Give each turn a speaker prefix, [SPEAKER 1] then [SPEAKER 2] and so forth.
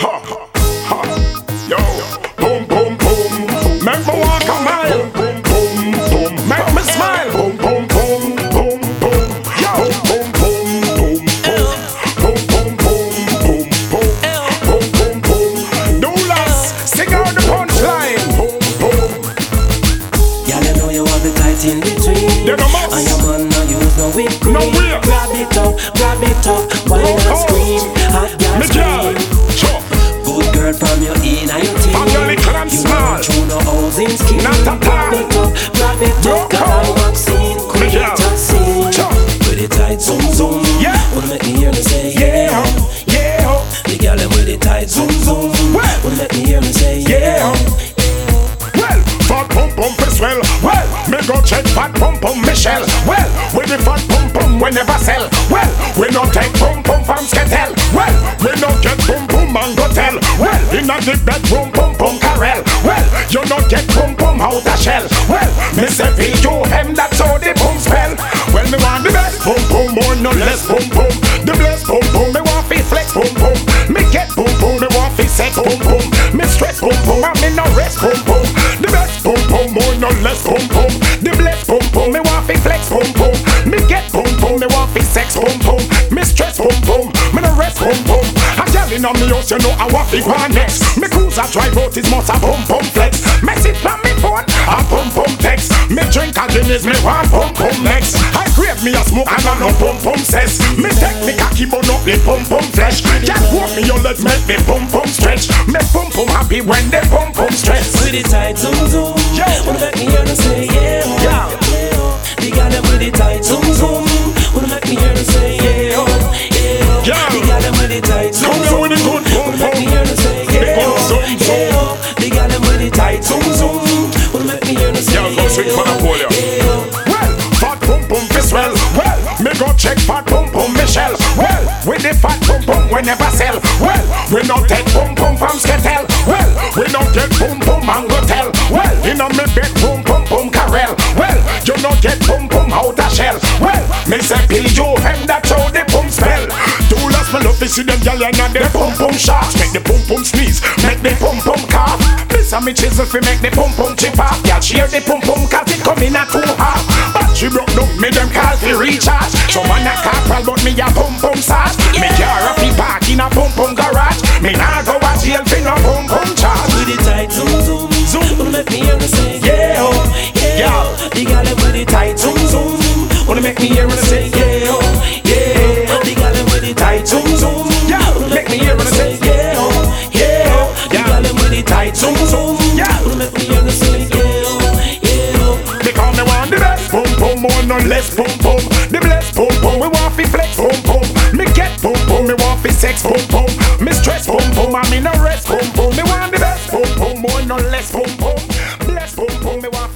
[SPEAKER 1] Ha, ha, yo, boom, boom, boom. Make me walk a mile. Boom, boom, boom, boom. Make me smile. Boom, boom, boom, boom, boom. Yo, boom, boom, boom, boom. Boom, boom, boom, boom, boom. Boom, boom, boom. Do less. Sing out the punchline. Boom, boom.
[SPEAKER 2] Y'all know you have the tight in between.
[SPEAKER 1] They no must.
[SPEAKER 2] And your man no use no whip cream.
[SPEAKER 1] No way.
[SPEAKER 2] Grab it up, whine and scream. Hot girl
[SPEAKER 1] Me girl.
[SPEAKER 2] scream.
[SPEAKER 1] Sure.
[SPEAKER 2] Good girl from your in and your team.
[SPEAKER 1] From your little and
[SPEAKER 2] You
[SPEAKER 1] small.
[SPEAKER 2] run through no housing scheme.
[SPEAKER 1] Not at
[SPEAKER 2] Grab it up,
[SPEAKER 1] No
[SPEAKER 2] cause I'm vaccine. Create
[SPEAKER 1] girl.
[SPEAKER 2] a scene.
[SPEAKER 1] Sure.
[SPEAKER 2] With it tight, zoom, zoom.
[SPEAKER 1] Yeah.
[SPEAKER 2] Wanna make me hear me say
[SPEAKER 1] Yeah, yeah.
[SPEAKER 2] The girl them with it tight, zoom, zoom.
[SPEAKER 1] Well.
[SPEAKER 2] Wanna make me hear me say
[SPEAKER 1] Yeah. Well, fat pum pum for swell. Well, me go check fat pum pum Michelle. Well, with the fat pum pum we never sell. Well, we no take pum pum from Sketel. Well, we no get pum pum and go tell. Well, in the bedroom pum pum Carel. Well, you no get pum pum out a shell. Well, me say feel you hem that's how the pum spell. Well, me want the best pum pum more no less pum pum. The blessed pum pum me want fi flex pum pum. Me get pum pum me want fi sex pum pum. Me stress pum pum and me no rest pum pum. The best pum pum more no less pum pum. The blessed pum pum me want fi flex pum pum. Me get pum pum me want fi sex pum pum. Me stress pum pum me no rest pum pum. A girl inna me house you know I want fi go next. Me cruiser drive out is must a pum pum flex. Message from me phone a pum pum text. Me drink a Guinness me want pum pum next. I crave me a smoke and I no pum pum says. Me take me cocky burn up the pum pum flesh. Just walk me your legs make me pum pum stretch. Me pum pum happy when they pum pum stress.
[SPEAKER 2] With it tight, zoom, zoom.
[SPEAKER 1] Yo.
[SPEAKER 2] Wanna make me hear me say yeah.
[SPEAKER 1] Yeah.
[SPEAKER 2] The girl them with it tight, zoom, zoom. Wanna make me hear me say yeah.
[SPEAKER 1] Yeah.
[SPEAKER 2] The girl them with it tight, zoom,
[SPEAKER 1] Come
[SPEAKER 2] zoom.
[SPEAKER 1] here with the good pum
[SPEAKER 2] Wanna make me
[SPEAKER 1] pum.
[SPEAKER 2] hear me say
[SPEAKER 1] Big
[SPEAKER 2] yeah.
[SPEAKER 1] pum, zoom, zoom.
[SPEAKER 2] The girl them with it tight, zoom, zoom. Wanna make me hear me say
[SPEAKER 1] Yeah, go swing for the pole, yeah.
[SPEAKER 2] yeah.
[SPEAKER 1] Well, fat pum pum fi swell. Well, me go check fat pum pum Michelle. Well, with the fat pum pum we never sell. Well, we no take pum pum from Sketel. Well, we no get pum pum and go tell. Well, inna me bedroom pum pum Carel. Well, you no get pum pum out a shell. Well, me say pill you hem that's how the pum spell. Too last me love to see them gyal inna the pum pum shots. Make the pum pum sneeze, make the pum pum cough. This a me chisel fi make the pum pum chip off. Gyal share the pum pum 'cause it come in a two half. But she broke down me them call fi recharge. So man a corporal but me a pum pum sauce. Me car a fi park in a pum pum garage. Me nah go a jail fi no pum pum charge.
[SPEAKER 2] With it tight, zoom, zoom,
[SPEAKER 1] Zoom.
[SPEAKER 2] Wanna make me hear me say
[SPEAKER 1] Yeah.
[SPEAKER 2] yeah.
[SPEAKER 1] Yeah.
[SPEAKER 2] The girl them with it tight, zoom, zoom. Wanna make me hear me say yeah. The girl them with it tight, zoom, zoom.
[SPEAKER 1] Yeah.
[SPEAKER 2] Wanna make me hear me say yeah. The
[SPEAKER 1] Yeah.
[SPEAKER 2] girl them with it tight, zoom, zoom.
[SPEAKER 1] Yeah.
[SPEAKER 2] Wanna make me hear me say yeah.
[SPEAKER 1] Because me want the best pum pum more no less pum pum. The blessed pum pum we want fi flex pum pum. Me get pum pum me want fi sex pum pum. Me stress pum pum and me no rest pum pum. Me want the best pum pum more no less pum pum. Blessed pum pum me want